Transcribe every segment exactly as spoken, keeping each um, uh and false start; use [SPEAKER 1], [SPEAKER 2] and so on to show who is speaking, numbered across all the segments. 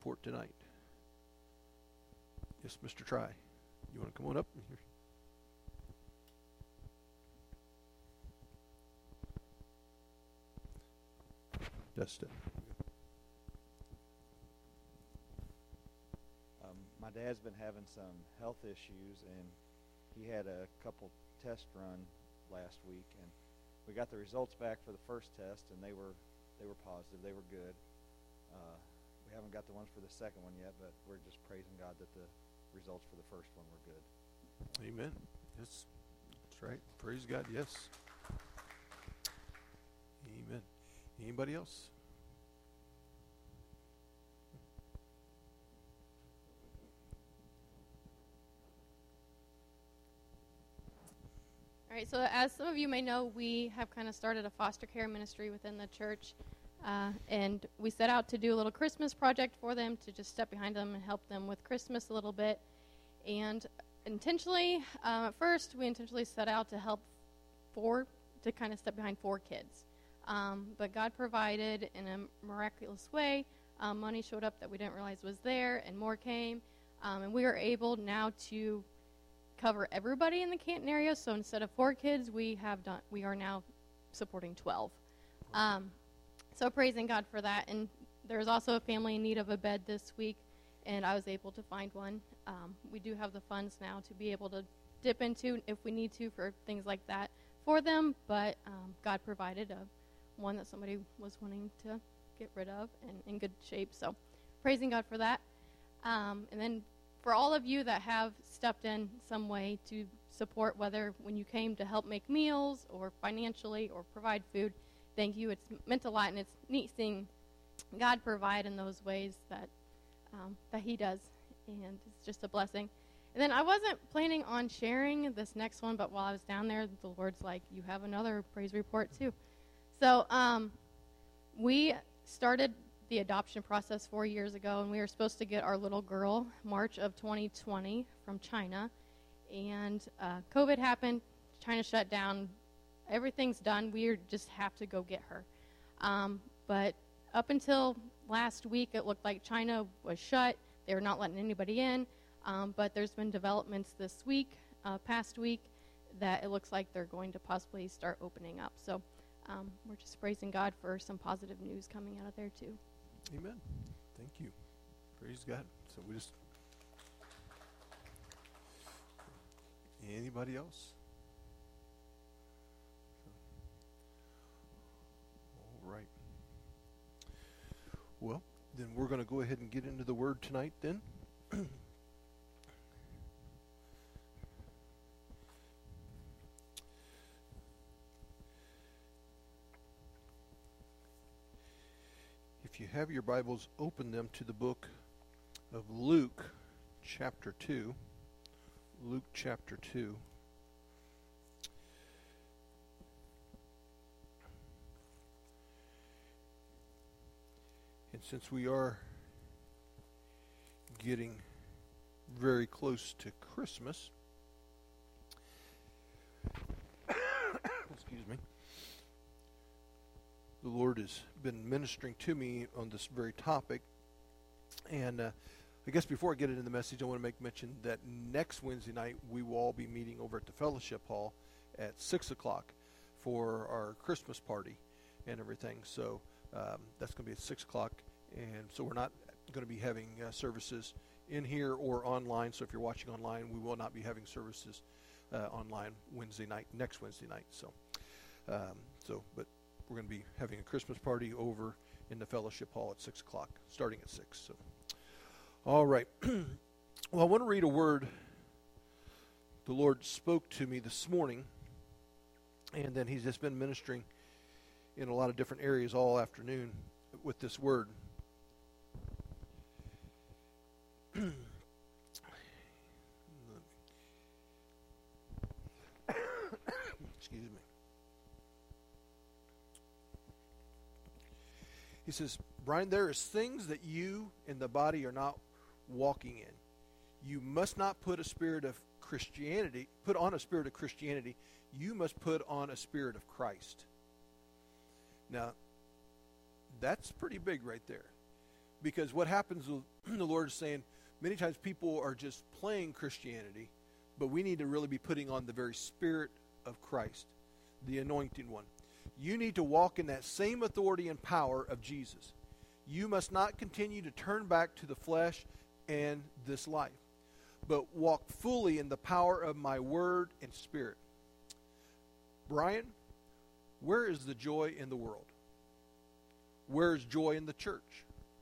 [SPEAKER 1] report tonight? Yes, Mister Try. You want to come on up? Dustin.
[SPEAKER 2] Um, my dad's been having some health issues, and he had a couple test run last week, and we got the results back for the first test, and they were they were positive. They were good. Uh, we haven't got the ones for the second one yet, but we're just praising God that the results for the first one were good.
[SPEAKER 1] Amen. Yes, that's right. Praise God. Yes. Amen. Anybody else?
[SPEAKER 3] All right, so as some of you may know, we have kind of started a foster care ministry within the church, uh, and we set out to do a little Christmas project for them, to just step behind them and help them with Christmas a little bit. And intentionally, uh, at first, we intentionally set out to help four, to kind of step behind four kids. Um, but God provided in a miraculous way. Um, money showed up that we didn't realize was there, and more came. Um, and we are able now to cover everybody in the Canton area. So instead of four kids, we have done. We are now supporting twelve. Um, so praising God for that. And there's also a family in need of a bed this week, and I was able to find one. Um, we do have the funds now to be able to dip into if we need to for things like that for them. But um, God provided a one that somebody was wanting to get rid of and in good shape. So praising God for that. Um, and then for all of you that have stepped in some way to support, whether when you came to help make meals or financially or provide food, thank you. It's meant a lot, and it's neat seeing God provide in those ways that um, that he does, and it's just a blessing. And then I wasn't planning on sharing this next one, but while I was down there, the Lord's like, you have another praise report too. So um, we started the adoption process four years ago, and we were supposed to get our little girl March of twenty twenty from China, and uh, COVID happened. China shut down. Everything's done. We just have to go get her. Um, but up until last week, it looked like China was shut. They were not letting anybody in, um, but there's been developments this week, uh, past week, that it looks like they're going to possibly start opening up. So um, we're just praising God for some positive news coming out of there too.
[SPEAKER 1] Amen. Thank you. Praise God. So we just. Anybody else? All right. Well, then we're going to go ahead and get into the Word tonight then. If you have your Bibles, open them to the book of Luke, chapter two. Luke, chapter two. And since we are getting very close to Christmas, excuse me, the Lord has been ministering to me on this very topic. And uh, I guess before I get into the message, I want to make mention that next Wednesday night we will all be meeting over at the Fellowship Hall at six o'clock for our Christmas party and everything. So um, that's going to be at six o'clock. And so we're not going to be having uh, services in here or online. So if you're watching online, we will not be having services uh, online Wednesday night, next Wednesday night. So, um, so, but we're going to be having a Christmas party over in the Fellowship Hall at six o'clock, starting at six. So, all right. Well, I want to read a word the Lord spoke to me this morning, and then He's just been ministering in a lot of different areas all afternoon with this word. Excuse me. He says, Brian, there is things that you in the body are not walking in. You must not put a spirit of Christianity, put on a spirit of Christianity. You must put on a spirit of Christ. Now, that's pretty big right there. because what happens, the Lord is saying, many times people are just playing Christianity, but we need to really be putting on the very Spirit of Christ, the anointing one. You need to walk in that same authority and power of Jesus. You must not continue to turn back to the flesh and this life, but walk fully in the power of my word and Spirit. Brian, where is the joy in the world? Where is joy in the church?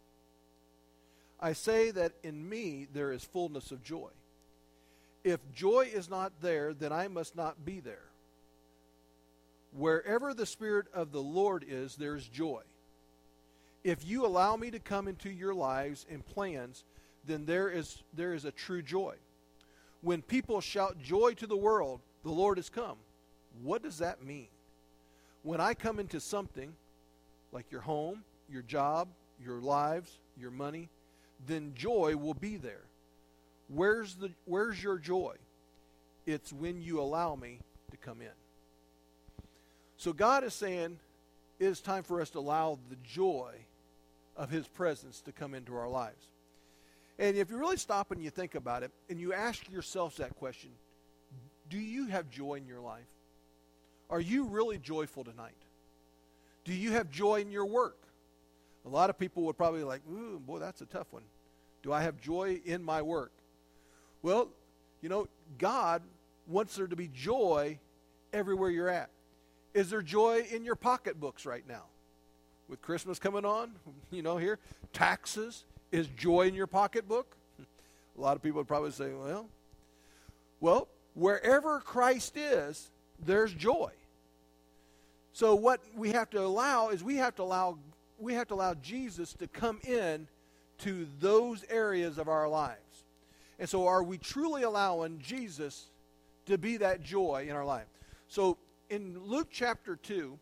[SPEAKER 1] I say that in me there is fullness of joy. If joy is not there, then I must not be there. Wherever the Spirit of the Lord is, there is joy. If you allow me to come into your lives and plans, then there is there is a true joy. When people shout joy to the world, the Lord has come. What does that mean? When I come into something, like your home, your job, your lives, your money, then joy will be there. Where's the where's your joy? It's when you allow me to come in. So God is saying it is time for us to allow the joy of His presence to come into our lives. And if you really stop and you think about it, and you ask yourself that question, do you have joy in your life? Are you really joyful tonight? Do you have joy in your work? A lot of people would probably be like, ooh, boy, that's a tough one. Do I have joy in my work? Well, you know, God wants there to be joy everywhere you're at. Is there joy in your pocketbooks right now? With Christmas coming on, you know, here, taxes, is joy in your pocketbook? A lot of people would probably say, well, well, wherever Christ is, there's joy. So what we have to allow is we have to allow we have to allow Jesus to come in to those areas of our lives. And so are we truly allowing Jesus to be that joy in our life? So in Luke chapter two,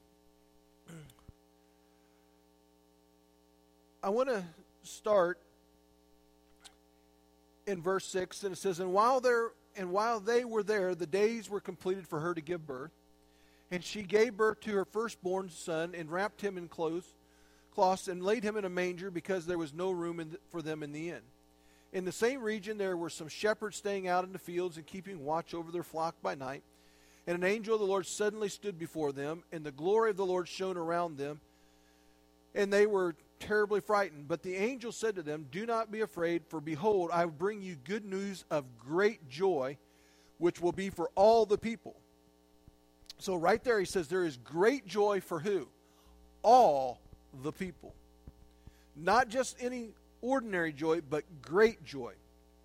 [SPEAKER 1] I want to start in verse six, and it says, And while there and while they were there, the days were completed for her to give birth. And she gave birth to her firstborn son, and wrapped him in clothes, cloths, and laid him in a manger, because there was no room in the, for them in the inn. In the same region there were some shepherds staying out in the fields and keeping watch over their flock by night. And an angel of the Lord suddenly stood before them, and the glory of the Lord shone around them, and they were terribly frightened. But the angel said to them, Do not be afraid, for behold, I bring you good news of great joy, which will be for all the people. So right there he says there is great joy for who? All the people. Not just any ordinary joy, but great joy.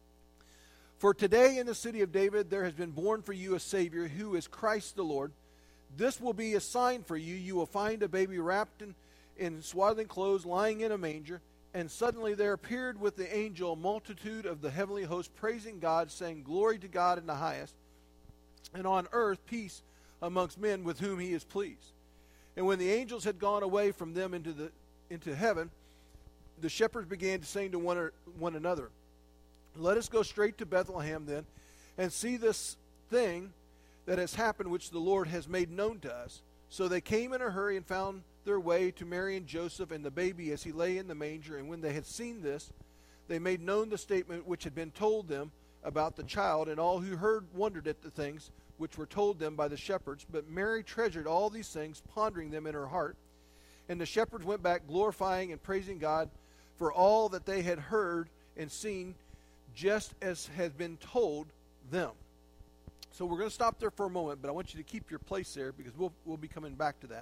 [SPEAKER 1] For today in the city of David there has been born for you a Savior, who is Christ the Lord. This will be a sign for you. You will find a baby wrapped in, in swaddling clothes, lying in a manger. And suddenly there appeared with the angel a multitude of the heavenly host, praising God, saying, Glory to God in the highest, and on earth peace amongst men with whom he is pleased. And when the angels had gone away from them into the into heaven, the shepherds began to say to one, one another, Let us go straight to Bethlehem then, and see this thing that has happened, which the Lord has made known to us. So they came in a hurry and found their way to Mary and Joseph and the baby as he lay in the manger. And when they had seen this, they made known the statement which had been told them about the child, and all who heard wondered at the things which were told them by the shepherds. But Mary treasured all these things, pondering them in her heart. And the shepherds went back, glorifying and praising God for all that they had heard and seen, just as had been told them. So we're going to stop there for a moment, but I want you to keep your place there, because we'll we'll be coming back to that.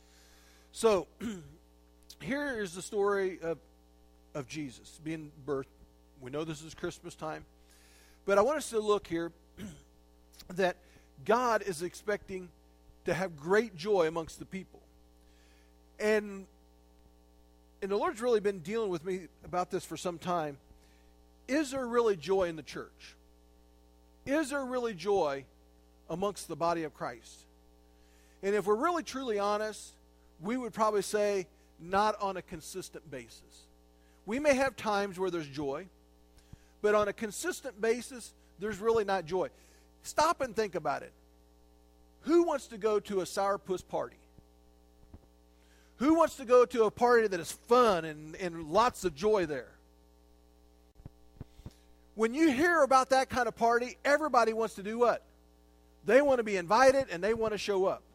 [SPEAKER 1] So here is the story of of Jesus being birthed. We know this is Christmas time, but I want us to look here that God is expecting to have great joy amongst the people. And, and the Lord's really been dealing with me about this for some time. Is there really joy in the church? Is there really joy amongst the body of Christ? And if we're really truly honest, we would probably say not on a consistent basis. We may have times where there's joy, but on a consistent basis, there's really not joy. Stop and think about it. Who wants to go to a sourpuss party? Who wants to go to a party that is fun and, and lots of joy there? When you hear about that kind of party, everybody wants to do what? They want to be invited and they want to show up.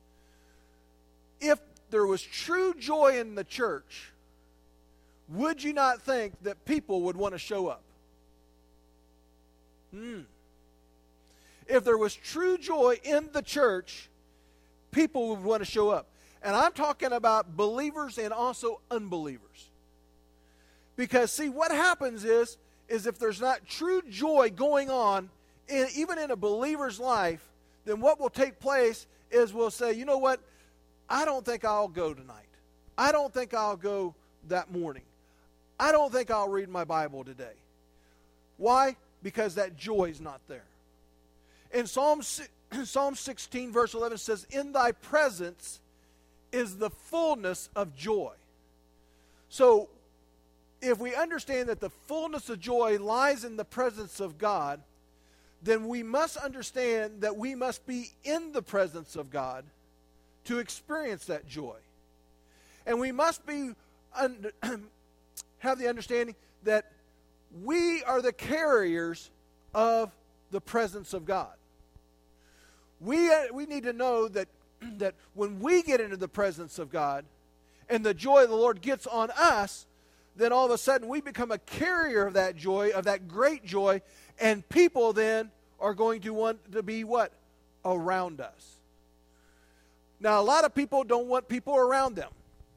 [SPEAKER 1] If there was true joy in the church, would you not think that people would want to show up? Hmm. If there was true joy in the church, people would want to show up. And I'm talking about believers and also unbelievers. Because, see, what happens is, is if there's not true joy going on, in, even in a believer's life, then what will take place is we'll say, you know what, I don't think I'll go tonight. I don't think I'll go that morning. I don't think I'll read my Bible today. Why? Because that joy is not there. In Psalm, Psalm sixteen, verse eleven says, in thy presence is the fullness of joy. So, if we understand that the fullness of joy lies in the presence of God, then we must understand that we must be in the presence of God to experience that joy. And we must be under, have the understanding that we are the carriers of the presence of God. We, uh, we need to know that, that when we get into the presence of God and the joy of the Lord gets on us, then all of a sudden we become a carrier of that joy, of that great joy, and people then are going to want to be what? Around us. Now, a lot of people don't want people around them.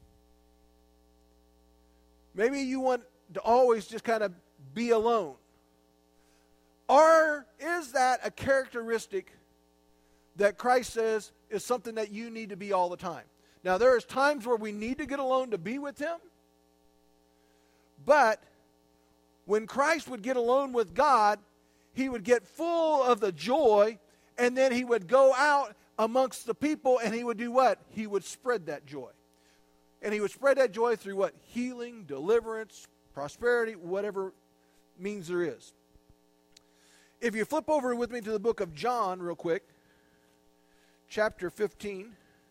[SPEAKER 1] Maybe you want to always just kind of be alone. Or is that a characteristic that Christ says is something that you need to be all the time? Now, there is times where we need to get alone to be with Him. But when Christ would get alone with God, He would get full of the joy, and then He would go out amongst the people, and He would do what? He would spread that joy. And He would spread that joy through what? Healing, deliverance, prosperity, whatever means there is. If you flip over with me to the book of John real quick, chapter fifteen,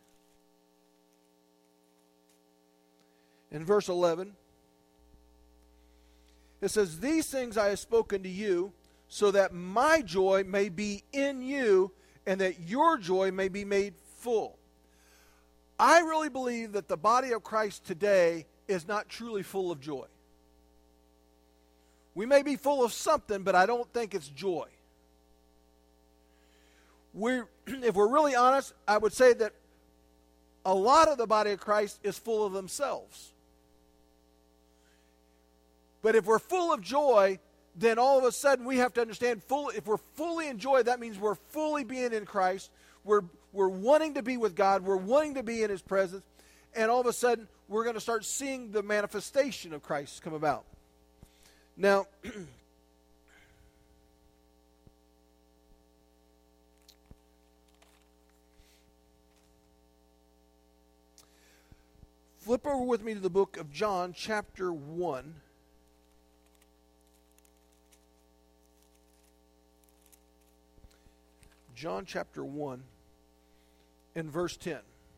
[SPEAKER 1] in verse eleven, it says, these things I have spoken to you, so that my joy may be in you, and that your joy may be made full. I really believe that the body of Christ today is not truly full of joy. We may be full of something, but I don't think it's joy. We're, if we're really honest, I would say that a lot of the body of Christ is full of themselves. But if we're full of joy, then all of a sudden we have to understand, full, if we're fully in joy, that means we're fully being in Christ. We're, we're wanting to be with God. We're wanting to be in His presence. And all of a sudden, we're going to start seeing the manifestation of Christ come about. Now, flip over with me to the book of John, chapter one. John chapter one and verse ten.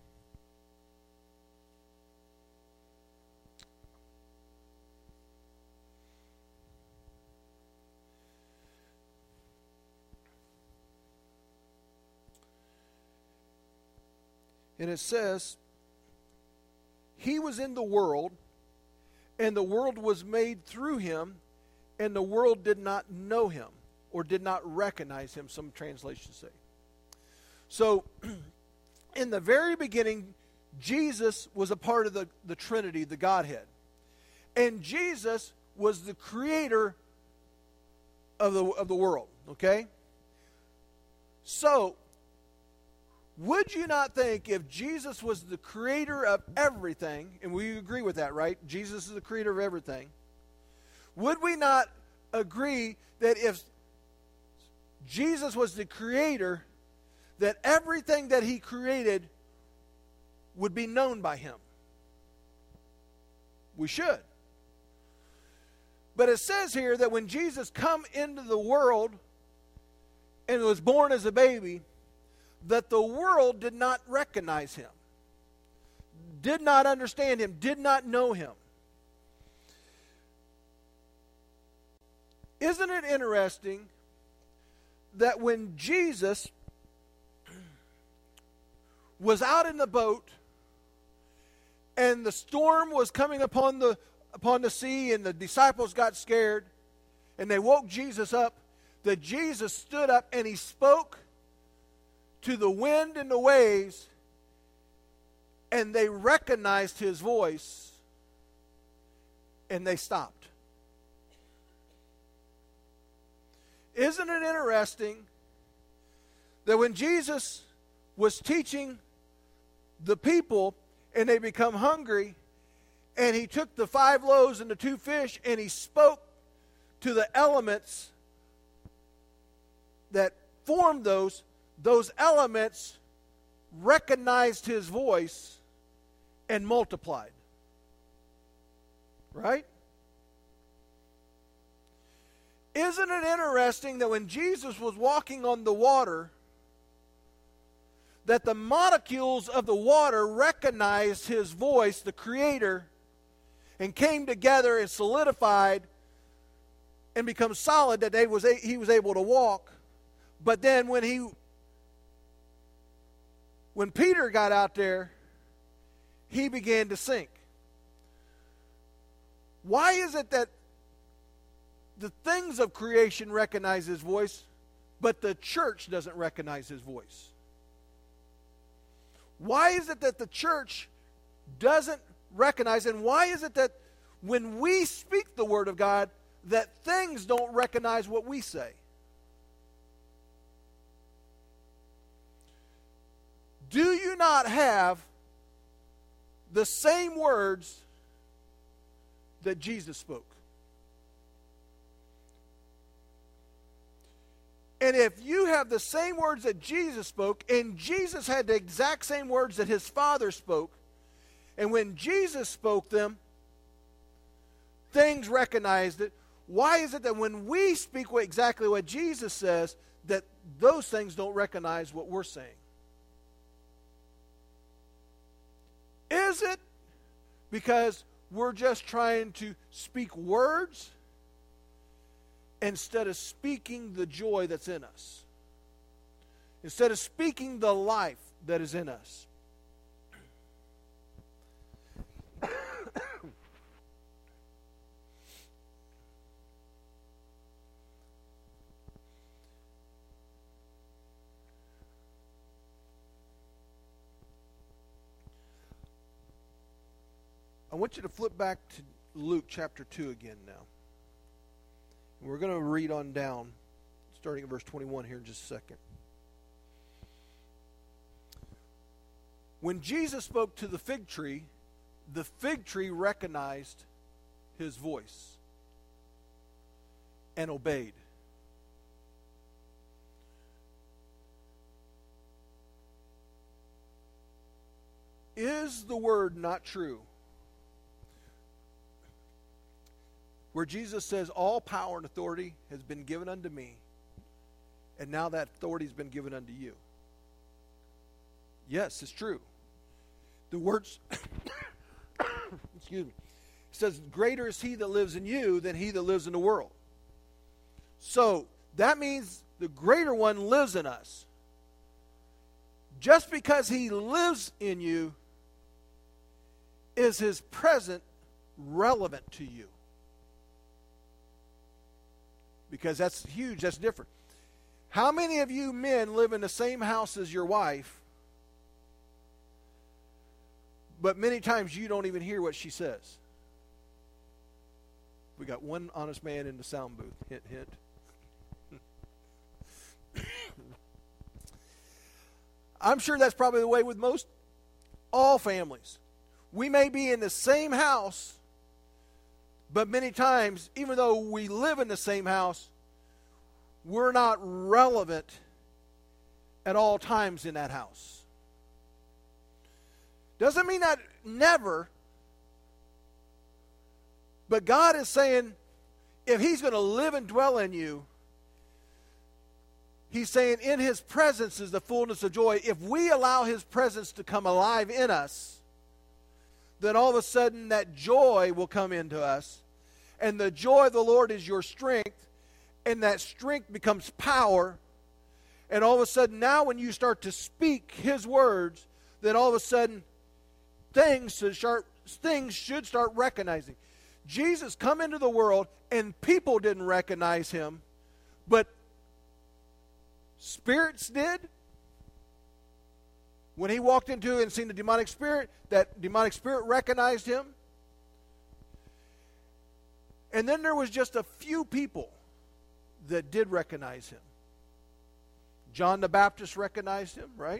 [SPEAKER 1] And it says, He was in the world, and the world was made through Him, and the world did not know Him, or did not recognize Him, some translations say. So, in the very beginning, Jesus was a part of the, the Trinity, the Godhead. And Jesus was the creator of the, of the world, okay? So, would you not think if Jesus was the creator of everything, and we agree with that, right? Jesus is the creator of everything. Would we not agree that if Jesus was the creator, that everything that He created would be known by Him? We should. But it says here that when Jesus come into the world and was born as a baby, that the world did not recognize Him, did not understand him, did not know him. Isn't it interesting that when Jesus was out in the boat and the storm was coming upon the upon the sea and the disciples got scared and they woke Jesus up, that Jesus stood up and he spoke to the wind and the waves, and they recognized his voice and they stopped. Isn't it interesting that when Jesus was teaching the people and they become hungry, and he took the five loaves and the two fish and he spoke to the elements that formed those, those elements recognized his voice and multiplied. Right? Isn't it interesting that when Jesus was walking on the water, that the molecules of the water recognized his voice, the Creator, and came together and solidified and become solid, that they was a, he was able to walk. But then when he when Peter got out there, he began to sink. Why is it that the things of creation recognize his voice, but the church doesn't recognize his voice? Why is it that the church doesn't recognize, and why is it that when we speak the Word of God, that things don't recognize what we say? Do you not have the same words that Jesus spoke? And if you have the same words that Jesus spoke, and Jesus had the exact same words that his Father spoke, and when Jesus spoke them, things recognized it, why is it that when we speak what, exactly what Jesus says, that those things don't recognize what we're saying? Is it because we're just trying to speak words instead of speaking the joy that's in us? Instead of speaking the life that is in us? I want you to flip back to Luke chapter two again now. We're going to read on down, starting at verse twenty-one here in just a second. When Jesus spoke to the fig tree, the fig tree recognized his voice and obeyed. Is the word not true? Where Jesus says, all power and authority has been given unto me, and now that authority has been given unto you. Yes, it's true. The words, excuse me, it says, greater is he that lives in you than he that lives in the world. So, that means the greater one lives in us. Just because he lives in you, is his present relevant to you? Because that's huge, that's different. How many of you men live in the same house as your wife, but many times you don't even hear what she says? We got one honest man in the sound booth. Hint, hint. I'm sure that's probably the way with most all families. We may be in the same house, but many times, even though we live in the same house, we're not relevant at all times in that house. Doesn't mean that never, but God is saying, if he's going to live and dwell in you, he's saying in his presence is the fullness of joy. If we allow his presence to come alive in us, then all of a sudden that joy will come into us. And the joy of the Lord is your strength, and that strength becomes power. And all of a sudden now when you start to speak His words, then all of a sudden things should start, things should start recognizing. Jesus come into the world and people didn't recognize Him, but spirits did. When He walked into and seen the demonic spirit, that demonic spirit recognized Him. And then there was just a few people that did recognize Him. John the Baptist recognized Him, right?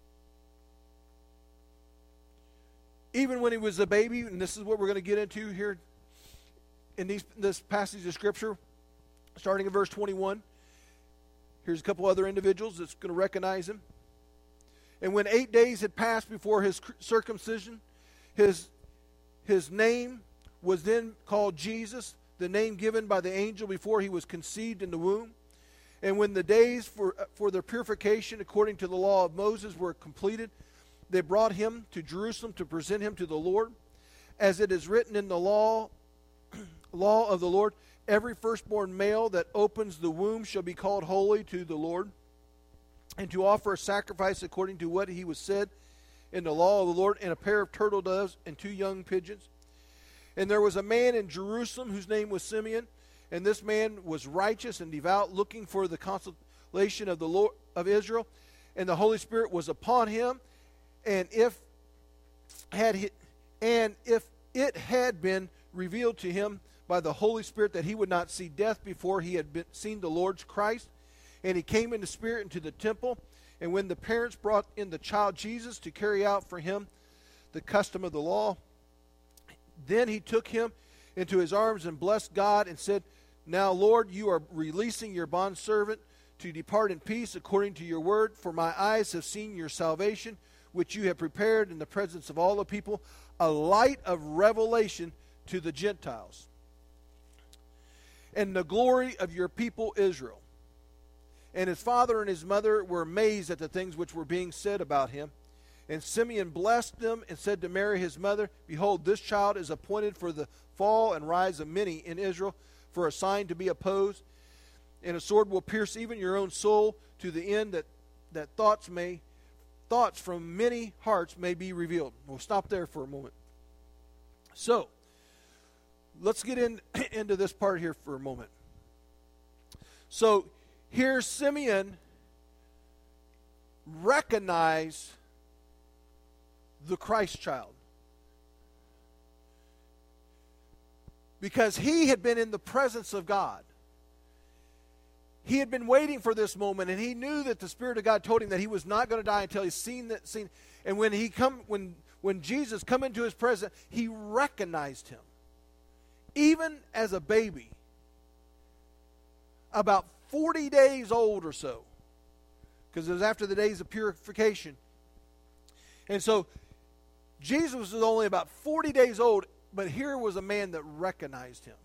[SPEAKER 1] Even when He was a baby, and this is what we're going to get into here in these, this passage of Scripture, starting in verse twenty-one. Here's a couple other individuals that's going to recognize Him. And when eight days had passed before His circumcision, His, his name was then called Jesus, the name given by the angel before He was conceived in the womb. And when the days for, for their purification according to the law of Moses were completed, they brought Him to Jerusalem to present Him to the Lord. As it is written in the law, law of the Lord, every firstborn male that opens the womb shall be called holy to the Lord, and to offer a sacrifice according to what He was said in the law of the Lord, and a pair of turtle doves and two young pigeons. And there was a man in Jerusalem whose name was Simeon, and this man was righteous and devout, looking for the consolation of the Lord of Israel, and the Holy Spirit was upon him. And if had he, and if it had been revealed to him by the Holy Spirit that he would not see death before he had been, seen the Lord's Christ, and he came in the Spirit into the temple. And when the parents brought in the child Jesus to carry out for him the custom of the law, then he took him into his arms and blessed God and said, Now, Lord, you are releasing your bondservant to depart in peace according to your word, for my eyes have seen your salvation, which you have prepared in the presence of all the people, a light of revelation to the Gentiles, and the glory of your people Israel. And his father and his mother were amazed at the things which were being said about him. And Simeon blessed them and said to Mary his mother, Behold, this child is appointed for the fall and rise of many in Israel, for a sign to be opposed. And a sword will pierce even your own soul, to the end that, that thoughts may thoughts from many hearts may be revealed. We'll stop there for a moment. So, let's get in into this part here for a moment. So, here Simeon recognized the Christ child, because he had been in the presence of God. He had been waiting for this moment, and he knew that the Spirit of God told him that he was not going to die until he's seen that scene. And when he come, when when Jesus come into his presence, he recognized him, even as a baby, about forty days old or so, because it was after the days of purification. And so Jesus was only about forty days old, but here was a man that recognized him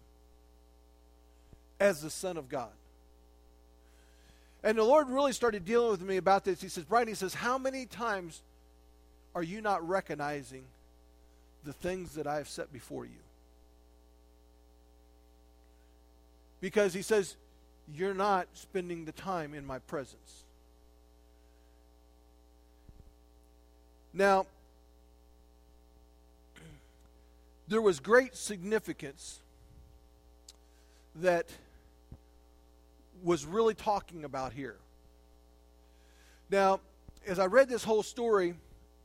[SPEAKER 1] as the Son of God. And the Lord really started dealing with me about this. He says, Brian, he says, how many times are you not recognizing the things that I have set before you? Because he says, you're not spending the time in my presence. Now, there was great significance that was really talking about here. Now, as I read this whole story,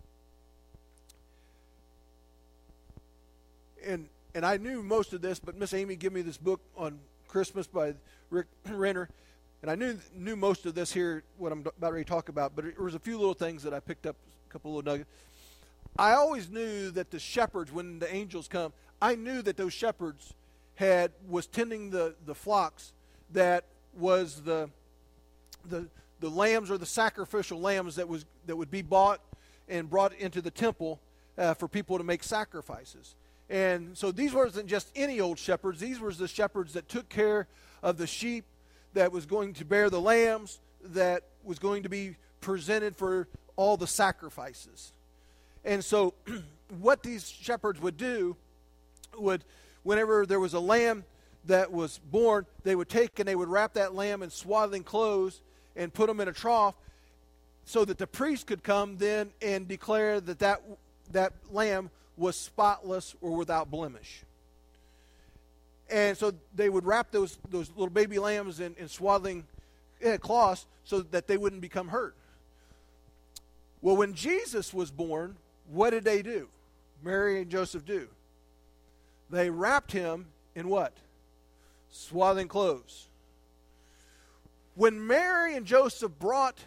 [SPEAKER 1] and and I knew most of this, but Miss Amy gave me this book on Christmas by Rick Renner, and I knew knew most of this here, what I'm about ready to talk about, but there was a few little things that I picked up, a couple little nuggets. I always knew that the shepherds, when the angels come, I knew that those shepherds had was tending the, the flocks that was the the the lambs or the sacrificial lambs that was that would be bought and brought into the temple uh, for people to make sacrifices. And so these wasn't just any old shepherds. These were the shepherds that took care of the sheep, that was going to bear the lambs, that was going to be presented for all the sacrifices. And so what these shepherds would do would, whenever there was a lamb that was born, they would take and they would wrap that lamb in swaddling clothes and put them in a trough so that the priest could come then and declare that that, that lamb was spotless or without blemish. And so they would wrap those, those little baby lambs in, in swaddling uh, cloths so that they wouldn't become hurt. Well, when Jesus was born, what did they do? Mary and Joseph do. They wrapped him in what? Swaddling clothes. When Mary and Joseph brought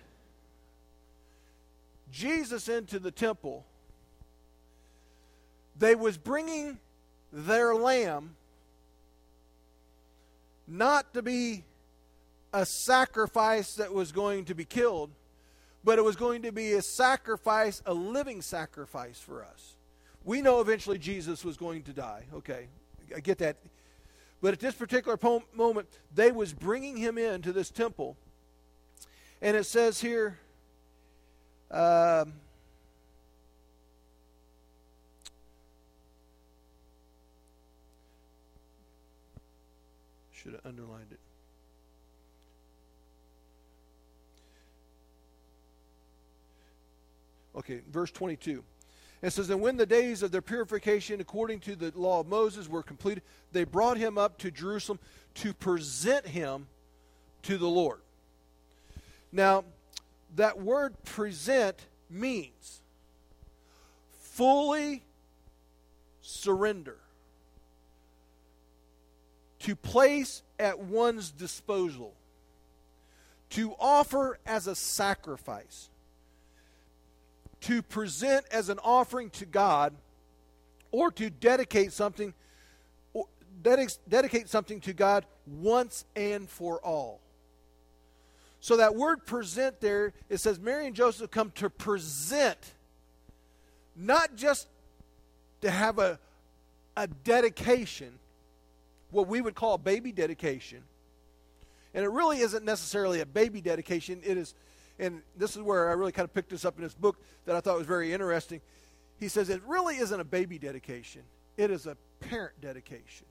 [SPEAKER 1] Jesus into the temple, they was bringing their lamb not to be a sacrifice that was going to be killed, but it was going to be a sacrifice, a living sacrifice for us. We know eventually Jesus was going to die. Okay, I get that. But at this particular po- moment, they was bringing him into this temple. And it says here, um, should have underlined it. Okay, verse twenty-two. It says, and when the days of their purification according to the law of Moses were completed, they brought him up to Jerusalem to present him to the Lord. Now, that word present means fully surrender. To place at one's disposal. To offer as a sacrifice. To present as an offering to God, or to dedicate something, or dedic- dedicate something to God once and for all. So that word present there, it says Mary and Joseph come to present, not just to have a, a dedication, what we would call a baby dedication. And it really isn't necessarily a baby dedication. It is, and this is where I really kind of picked this up in this book that I thought was very interesting. He says it really isn't a baby dedication. It is a parent dedication.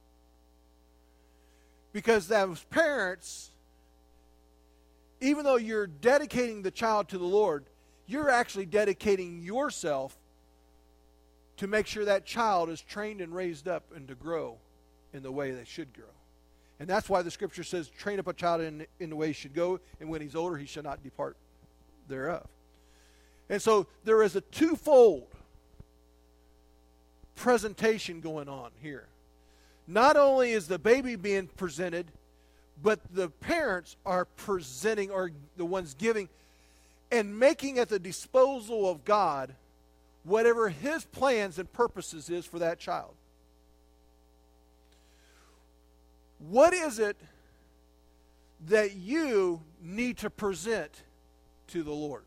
[SPEAKER 1] Because those parents, even though you're dedicating the child to the Lord, you're actually dedicating yourself to make sure that child is trained and raised up and to grow in the way they should grow. And that's why the scripture says, train up a child in, in the way he should go, and when he's older, he shall not depart thereof. And so there is a twofold presentation going on here. Not only is the baby being presented, but the parents are presenting, or the ones giving, and making at the disposal of God whatever his plans and purposes is for that child. What is it that you need to present to the Lord?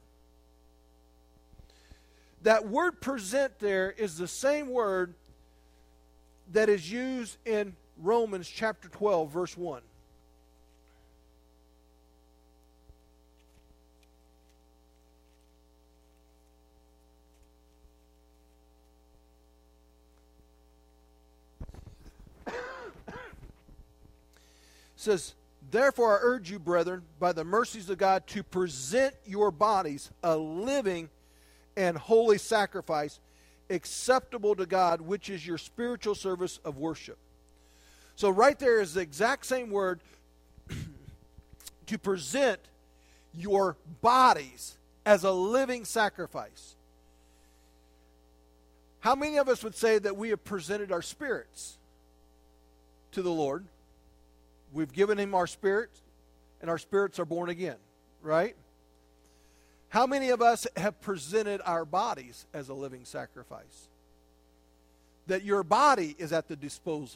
[SPEAKER 1] That word present there is the same word that is used in Romans chapter twelve, verse one. It says, therefore I urge you, brethren, by the mercies of God, to present your bodies a living and holy sacrifice, acceptable to God, which is your spiritual service of worship. So right there is the exact same word, to present your bodies as a living sacrifice. How many of us would say that we have presented our spirits to the Lord? We've given him our spirits, and our spirits are born again, right? How many of us have presented our bodies as a living sacrifice? That your body is at the disposal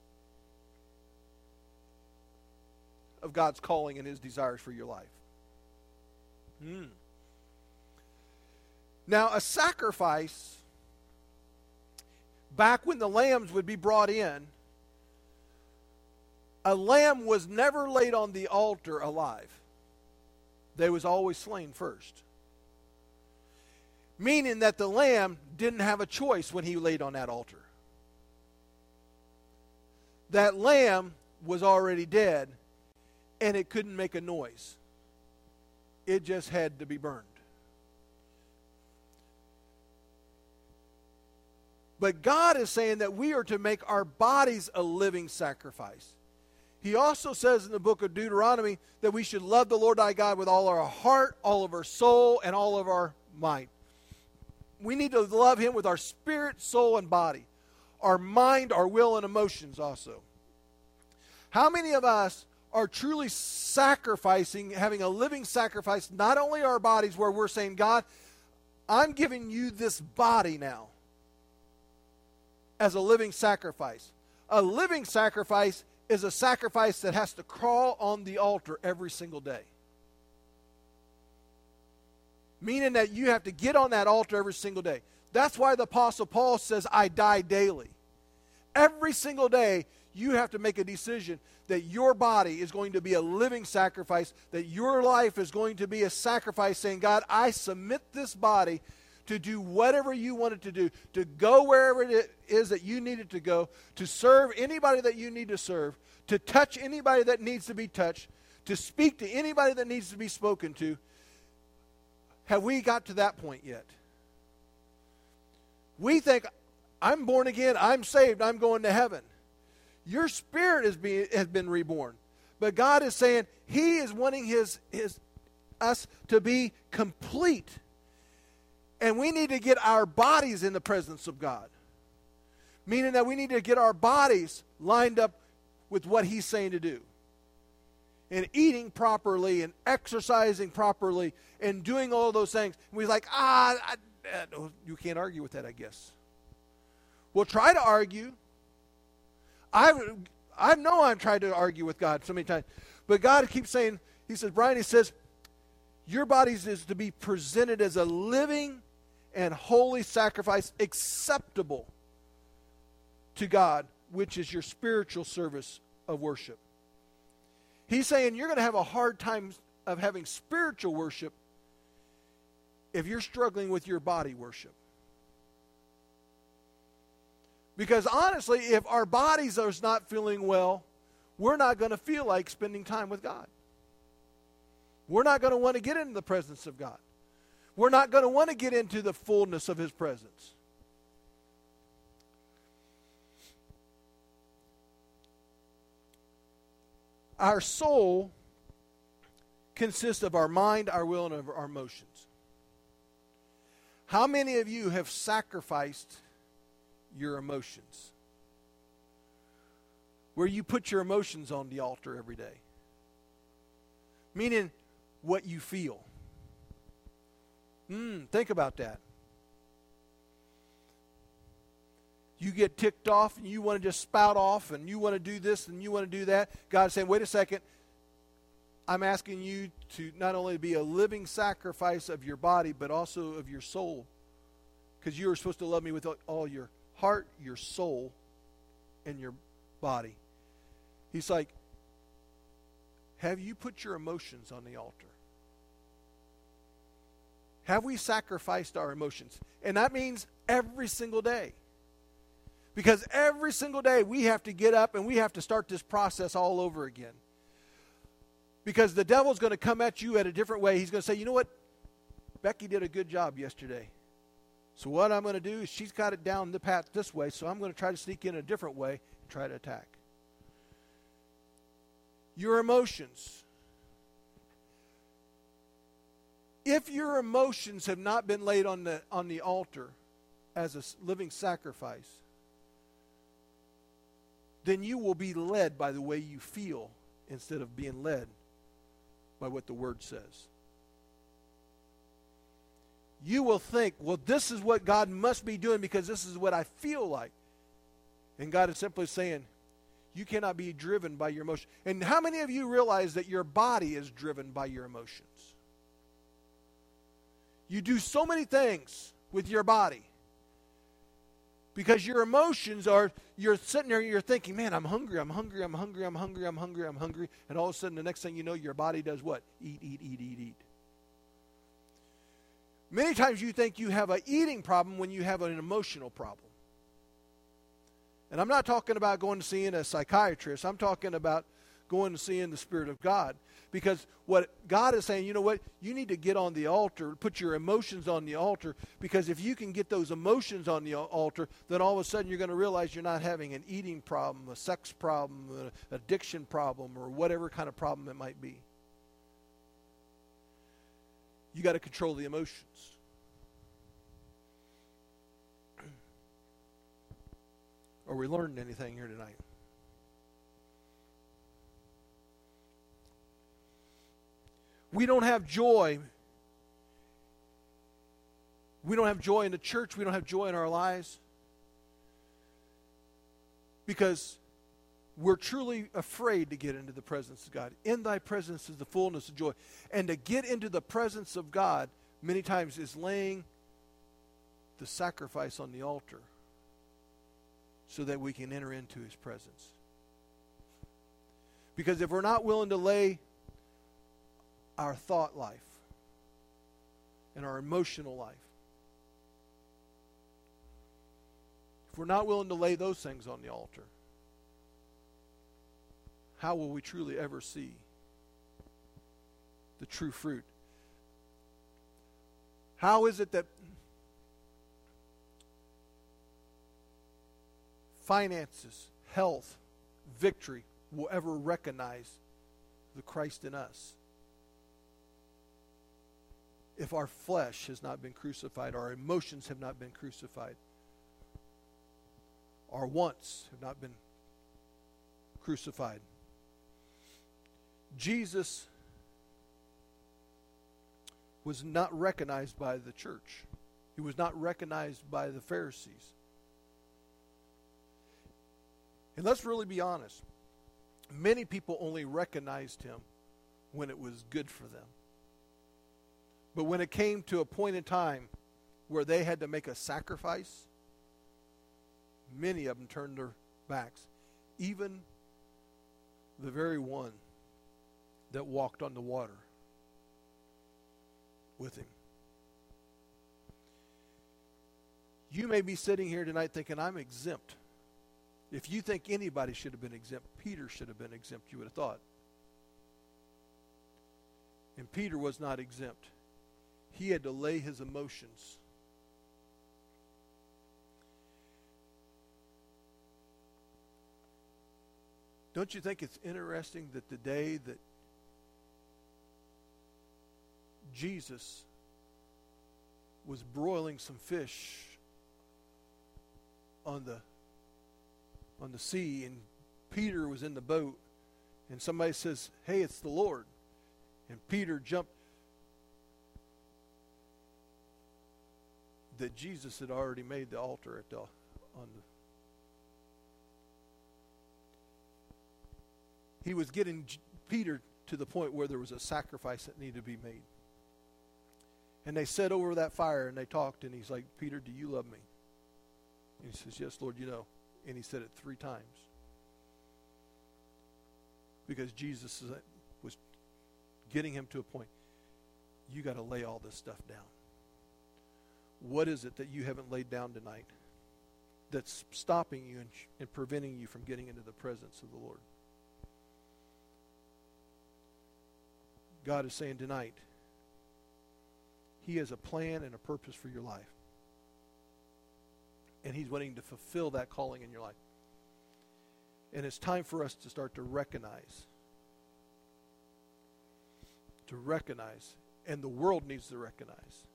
[SPEAKER 1] of God's calling and his desires for your life. Hmm. Now, a sacrifice, back when the lambs would be brought in, a lamb was never laid on the altar alive. They was always slain first. Meaning that the lamb didn't have a choice when he laid on that altar. That lamb was already dead, and it couldn't make a noise. It just had to be burned. But God is saying that we are to make our bodies a living sacrifice. He also says in the book of Deuteronomy that we should love the Lord thy God with all our heart, all of our soul, and all of our might. We need to love him with our spirit, soul, and body. Our mind, our will, and emotions also. How many of us are truly sacrificing, having a living sacrifice, not only our bodies where we're saying, God, I'm giving you this body now as a living sacrifice. A living sacrifice is a sacrifice that has to crawl on the altar every single day. Meaning that you have to get on that altar every single day. That's why the Apostle Paul says, I die daily. Every single day, you have to make a decision that your body is going to be a living sacrifice, that your life is going to be a sacrifice, saying, God, I submit this body to do whatever you want it to do, to go wherever it is that you need it to go, to serve anybody that you need to serve, to touch anybody that needs to be touched, to speak to anybody that needs to be spoken to. Have we got to that point yet? We think, I'm born again, I'm saved, I'm going to heaven. Your spirit is being, has been reborn. But God is saying he is wanting his, his, us to be complete. And we need to get our bodies in the presence of God. Meaning that we need to get our bodies lined up with what he's saying to do. And eating properly and exercising properly and doing all those things. And we're like, ah, I, I, you can't argue with that, I guess. Well, try to argue. I I know I've tried to argue with God so many times. But God keeps saying, he says, Brian, he says, your bodies is to be presented as a living and holy sacrifice acceptable to God, which is your spiritual service of worship. He's saying you're going to have a hard time of having spiritual worship if you're struggling with your body worship. Because honestly, if our bodies are not feeling well, we're not going to feel like spending time with God. We're not going to want to get into the presence of God. We're not going to want to get into the fullness of his presence. Our soul consists of our mind, our will, and of our emotions. How many of you have sacrificed your emotions? Where you put your emotions on the altar every day. Meaning what you feel. Mm, think about that. You get ticked off and you want to just spout off and you want to do this and you want to do that. God's saying, wait a second. I'm asking you to not only be a living sacrifice of your body, but also of your soul. Because you are supposed to love me with all your heart, your soul, and your body. He's like, have you put your emotions on the altar? Have we sacrificed our emotions? And that means every single day. Because every single day we have to get up and we have to start this process all over again. Because the devil's going to come at you at a different way. He's going to say, you know what? Becky did a good job yesterday. So what I'm going to do is she's got it down the path this way, so I'm going to try to sneak in a different way and try to attack. Your emotions. If your emotions have not been laid on the on the altar as a living sacrifice, then you will be led by the way you feel instead of being led by what the Word says. You will think, well, this is what God must be doing because this is what I feel like. And God is simply saying, you cannot be driven by your emotions. And how many of you realize that your body is driven by your emotions? You do so many things with your body. Because your emotions are, you're sitting there and you're thinking, man, I'm hungry, I'm hungry, I'm hungry, I'm hungry, I'm hungry, I'm hungry. And all of a sudden, the next thing you know, your body does what? Eat, eat, eat, eat, eat. Many times you think you have an eating problem when you have an emotional problem. And I'm not talking about going to seeing a psychiatrist. I'm talking about going to seeing the Spirit of God. Because what God is saying, you know what? You need to get on the altar, put your emotions on the altar, because if you can get those emotions on the altar, then all of a sudden you're going to realize you're not having an eating problem, a sex problem, an addiction problem, or whatever kind of problem it might be. You got to control the emotions. Are we learning anything here tonight? We don't have joy. We don't have joy in the church. We don't have joy in our lives because we're truly afraid to get into the presence of God. In thy presence is the fullness of joy. And to get into the presence of God many times is laying the sacrifice on the altar so that we can enter into his presence. Because if we're not willing to lay our thought life and our emotional life, if we're not willing to lay those things on the altar, how will we truly ever see the true fruit? How is it that finances, health, victory will ever recognize the Christ in us if our flesh has not been crucified, our emotions have not been crucified, our wants have not been crucified? Jesus was not recognized by the church. He was not recognized by the Pharisees. And let's really be honest. Many people only recognized him when it was good for them. But when it came to a point in time where they had to make a sacrifice, many of them turned their backs. Even the very one that walked on the water with him. You may be sitting here tonight thinking, I'm exempt. If you think anybody should have been exempt, Peter should have been exempt, you would have thought. And Peter was not exempt. He had to lay his emotions. Don't you think it's interesting that the day that Jesus was broiling some fish on the on the sea, and Peter was in the boat, and somebody says, hey, it's the Lord. And Peter jumped. That Jesus had already made the altar at the on the he was getting J- Peter to the point where there was a sacrifice that needed to be made. And they sat over that fire and they talked, and he's like, Peter, do you love me? And he says, yes, Lord, you know. And he said it three times. Because Jesus was getting him to a point. You got to lay all this stuff down. What is it that you haven't laid down tonight that's stopping you and, and preventing you from getting into the presence of the Lord? God is saying tonight, he has a plan and a purpose for your life. And he's wanting to fulfill that calling in your life. And it's time for us to start to recognize. To recognize. And the world needs to recognize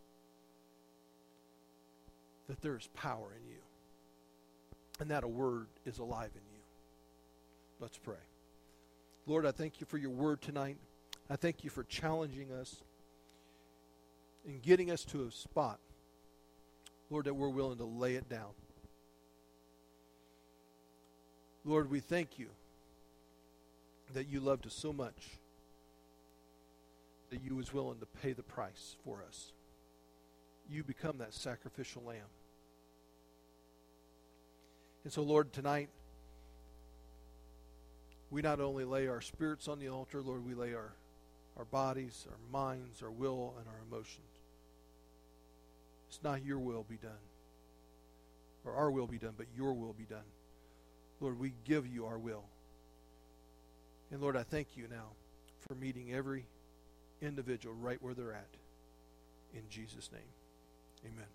[SPEAKER 1] that there is power in you. And that a word is alive in you. Let's pray. Lord, I thank you for your word tonight. I thank you for challenging us and getting us to a spot, Lord, that we're willing to lay it down. Lord, we thank you that you loved us so much that you was willing to pay the price for us. You become that sacrificial lamb. And so, Lord, tonight, we not only lay our spirits on the altar, Lord, we lay our, our bodies, our minds, our will, and our emotions. It's not your will be done, or our will be done, but your will be done. Lord, we give you our will. And Lord, I thank you now for meeting every individual right where they're at. In Jesus' name, amen.